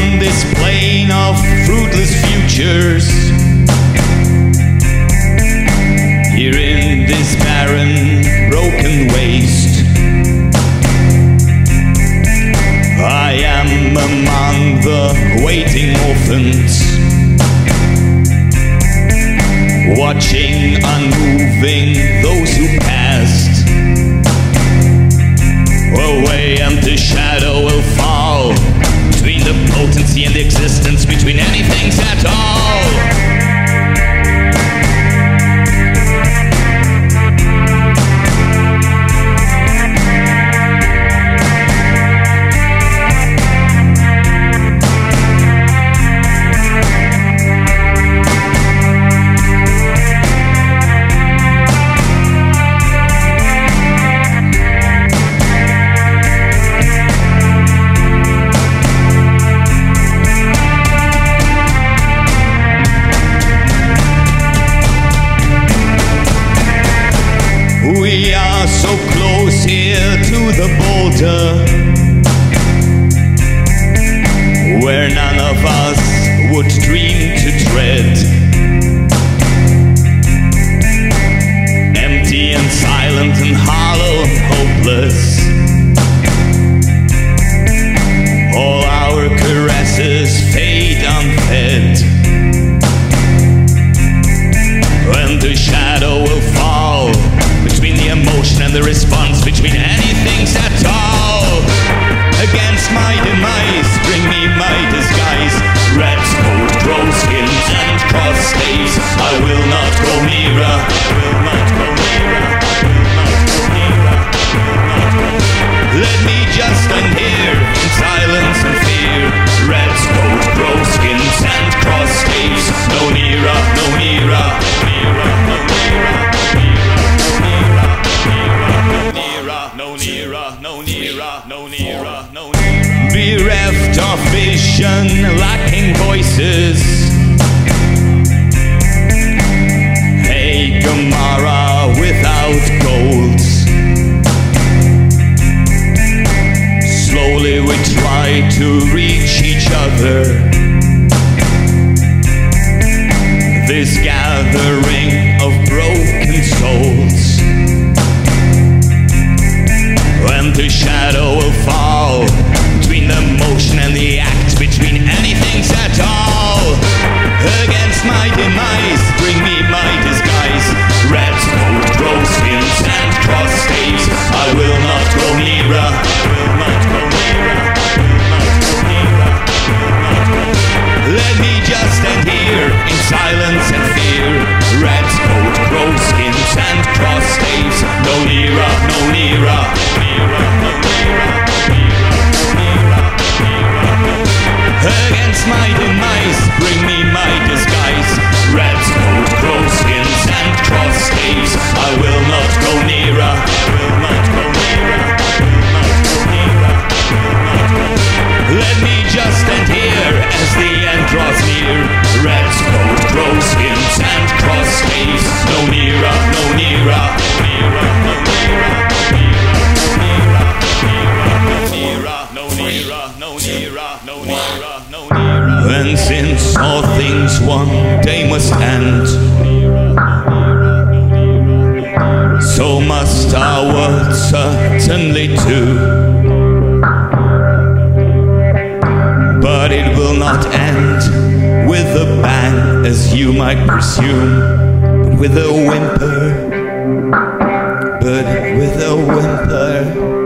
on this plane of fruitless futures, here in this barren, broken waste, I am among the waiting orphans, watching unmoving those who passed away, and the shadow will fall between the potency and the existence, between anything at all. We are so close here to the border, where none of us would dream to tread. Empty and silent and hollow and hopeless, all our caresses fade unfed, when the shadow will fall between the emotion and the response, between anything's at all. Against my demise, bring me my disguise, rats, cold crow skins and cross staves. I will not go nearer, I will not go nearer, I will not go nearer, I will not go nearer. Let me just stand here in silence and fear, rats, cold crow skins and cross staves. No nearer, no nearer, nearer, no nearer. No nearer, no nearer, no nearer, no nearer. Bereft of vision, lacking voices. Hey, Gomorrah without gold. Slowly we try to reach each other. This gathering of broken souls. When the shadow will fall between the motion and the act, between anything's at all. Against my demise, bring me my disguise, rats, cold crow skins and cross staves. I will not go nearer, I will not go nearer, I will not go nearer, I will not go nearer. Let me just stand here in silence and fear, rats, cold crow skins and cross staves. No nearer, no nearer. Against my demise, bring me my disguise, rats, cold crow skins and cross staves. I will not go nearer, I will not go nearer, I will not go nearer, I will not go nearer. Let me just stand here as the end draws near, rats, cold crow skins and cross staves. No nearer, no nearer, nearer, no nearer, nearer, no nearer, no nearer, no nearer, no nearer. And since all things one day must end, so must our world certainly too. But it will not end with a bang, as you might presume, but with a whimper, but with a whimper.